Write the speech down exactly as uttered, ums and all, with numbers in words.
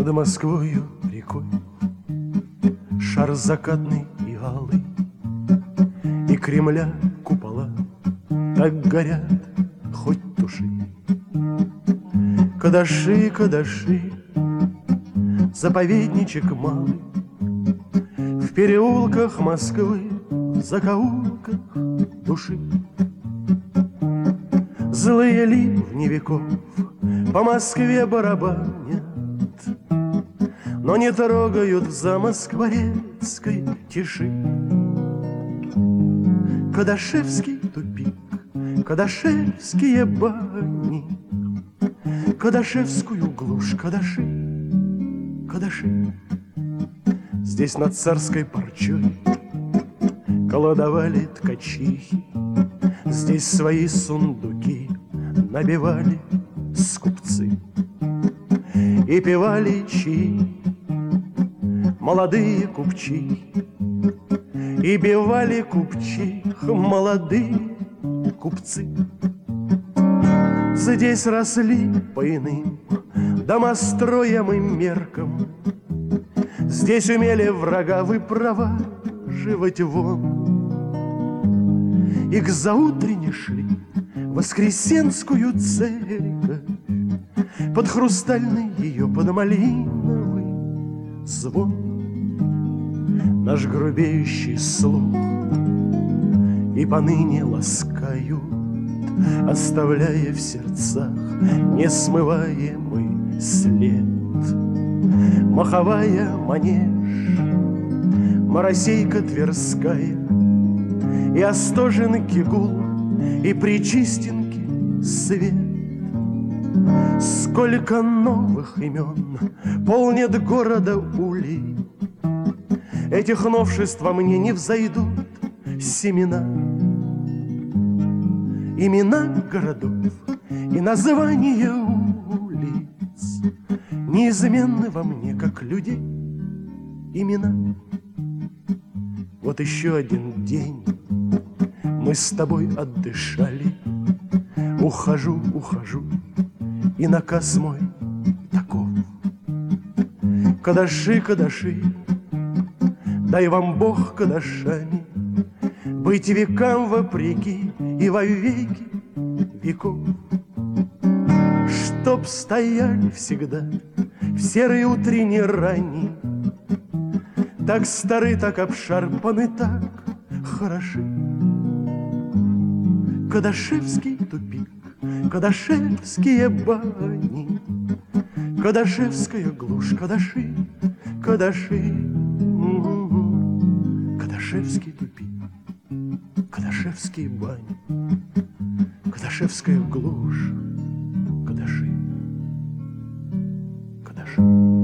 Над Москвою рекой шар закатный и алый, и Кремля купола так горят, хоть туши. Кадаши, кадаши, заповедничек малый, в переулках Москвы, в закоулках души. Злые ливни веков по Москве барабанят, но не трогают в замоскворецкой тиши. Кадашевский тупик, кадашевские бани, кадашевскую глушь, кадаши, кадаши. Здесь над царской парчой колодовали ткачихи, здесь свои сундуки набивали скупцы и певали чаи молодые купчихи, и бивали купчих молодые купцы. Здесь росли по иным домостроям и меркам, здесь умели врага выпроваживать вон, и к заутренне шли в Воскресенскую церковь под хрустальный ее, под малиновый звон. Наш грубеющий слух и поныне ласкают, оставляя в сердцах несмываемый след. Маховая Манеж, Моросейка Тверская, и Остоженки гул, и Причистенки свет. Сколько новых имен полнят города улей, этих новшеств во мне не взойдут семена. Имена городов и названия улиц неизменны во мне, как людей имена. Вот еще один день мы с тобой отдышали. Ухожу, ухожу, и наказ мой таков. Кадаши, кадаши, дай вам Бог кадашами быть векам вопреки и во веки веков. Чтоб стояли всегда в серой утренней рани, так стары, так обшарпаны, так хороши. Кадашевский тупик, кадашевские бани, кадашевская глушь, кадаши, кадаши. Кадашевский тупик, кадашевские бани, кадашевская глушь, кадаши, кадаши.